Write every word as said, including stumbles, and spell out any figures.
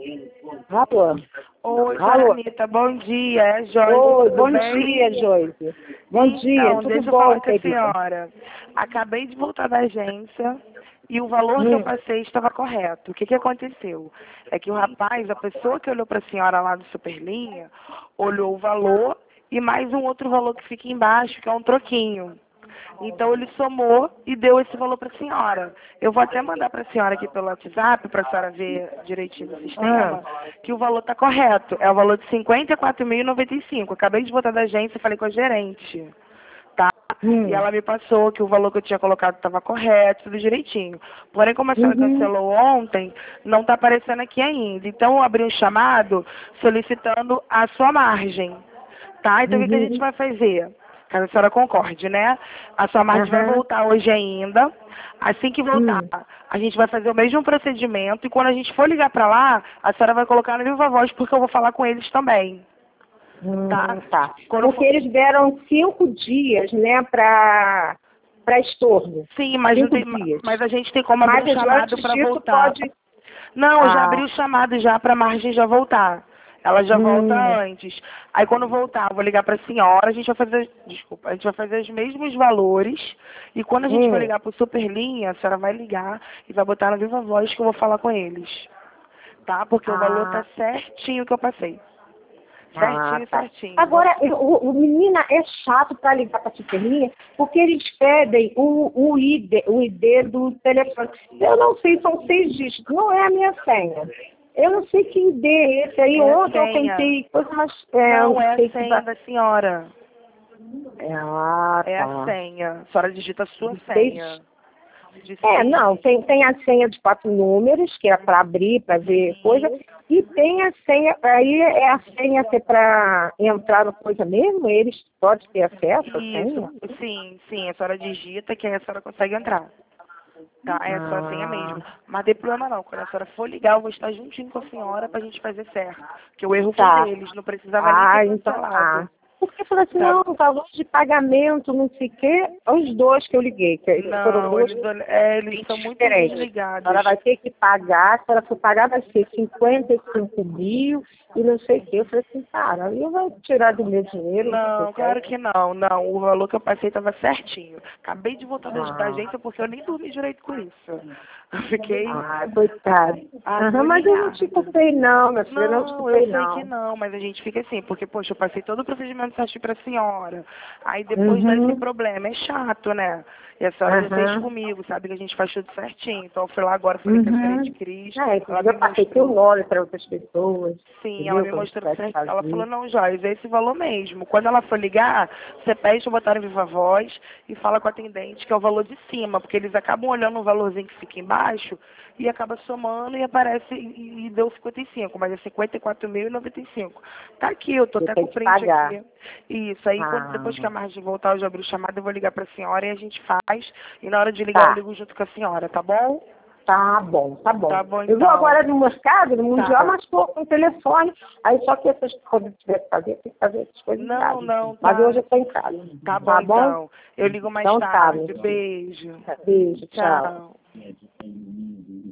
Alô? Oi, Alô? Anitta, bom dia, é Joyce, Oi, tudo bom bem? dia, Joyce. Bom então, dia, tudo deixa eu bom, falar com a querida? senhora. Acabei de voltar da agência e o valor que eu Hum. passei estava correto. O que, que aconteceu? É que o rapaz, a pessoa que olhou para a senhora lá do Superlinha, olhou o valor e mais um outro valor que fica embaixo, que é um troquinho. Então ele somou e deu esse valor para a senhora. Eu vou até mandar para a senhora aqui pelo WhatsApp, para a senhora ver direitinho no sistema, Ah. que o valor está correto. É o valor de cinquenta e quatro mil e noventa e cinco. Acabei de voltar da agência e falei com a gerente. Tá? E Hum. ela me passou que o valor que eu tinha colocado estava correto, tudo direitinho. Porém, como a senhora Uhum. cancelou ontem, não está aparecendo aqui ainda. Então eu abri um chamado solicitando a sua margem. Tá? Então o que, que a gente Uhum. vai fazer? Caso a senhora concorde, né? A sua margem vai Aham. voltar hoje ainda. Assim que voltar, Hum. a gente vai fazer o mesmo procedimento e quando a gente for ligar para lá, a senhora vai colocar no Viva Voz porque eu vou falar com eles também. Tá? Hum, tá. Quando Porque for... eles deram cinco dias, né, para para estorno. Sim, mas, não Cinco tem... dias. mas a gente tem como abrir Mas um chamado antes para disso voltar. pode... Não, eu já abri Ah. o chamado já para a margem já voltar. Ela já volta Hum. antes. Aí quando voltar, eu vou ligar para a senhora, a gente vai fazer, desculpa, a gente vai fazer os mesmos valores. E quando a gente for Hum. ligar para o Superlinha, a senhora vai ligar e vai botar na Viva Voz que eu vou falar com eles. Tá? Porque o valor tá Ah. certinho que eu passei. Ah, Certinho, tá. certinho. Vou- Agora, eu- o, o menina é chato para ligar para a Superlinha, porque eles pedem o, o, I D, o I D do telefone. Eu não sei, são seis dígitos, não é a minha senha. Eu não sei que I D é esse aí. É a Ontem eu senha. tentei, coisa, mas é, eu Não, não é sei a que senha vai. da senhora. É, ah, É a tá. senha. A senhora digita a sua De seis. senha. De É, seis não, tem, tem a senha de quatro números, que é para abrir, para ver coisa, dígitos. e tem a senha, aí é a senha que é para entrar no coisa mesmo, eles podem ter acesso à Isso, senha? sim, sim, a senhora digita que aí a senhora consegue entrar. Tá, é só a senha Ah, mesmo. Mas não tem problema não, quando a senhora for ligar, eu vou estar juntinho com a senhora pra gente fazer certo. Porque o erro foi tá. deles, não precisava nem ter Ah, então cancelado. tá. Porque falou assim, Tá? não, valor de pagamento, não sei o quê, os dois que eu liguei, que foram Não, duas eles, olh- é, eles bem são muito diferentes. A desligados. senhora vai ter que pagar, se ela for pagar vai ser cinquenta e cinco mil e não sei o quê. Eu falei assim, cara, aí vai tirar do meu dinheiro, não sei o Não, que. claro que não, não. O valor que eu passei estava certinho. Acabei de voltar da, da Ah, agência porque eu nem dormi direito com isso. Eu fiquei ah, coitado. Aham, mas eu não te agoniada. culpei não, minha filha, eu não te Não, eu culpei sei que não. não, mas a gente fica assim, porque, poxa, eu passei todo o procedimento certinho pra senhora. Aí depois dá esse Uhum, problema, é chato, né? E a senhora já fez aham, comigo, sabe que a gente faz tudo certinho. Então eu fui lá agora, falei com a gerente uhum. Cris, É, ela inclusive me eu passei teu mostrou. nome para outras pessoas, Sim, ela entendeu? me Como mostrou tivesse certo. Ela falou, fazer. não, Joyce, é esse valor mesmo. Quando ela for ligar, você pede pra botar no Viva Voz e fala com a atendente que é o valor de cima, porque eles acabam olhando o valorzinho que fica embaixo e acaba somando e aparece e, e deu cinquenta e cinco, mas é cinquenta e quatro mil e noventa e cinco. Tá aqui, eu tô Você até com tem o que print pagar. aqui. Isso, aí quando, Ah, depois que a margem voltar, eu já abri o chamado, eu vou ligar pra senhora e a gente faz. E na hora de ligar eu tá. ligo junto com a senhora, tá bom? Tá bom, tá Tá bom. bom Eu vou então. agora no mercado, no Mundial, Tá. mas estou com o telefone. Aí só que essas coisas que tiver que fazer, tem que fazer essas coisas em Não, casa. não, Mas hoje tá. eu estou em casa. Tá bom Tá bom? então. Eu ligo mais Então tá, tarde. meu filho. Beijo. Beijo, tchau. Tchau.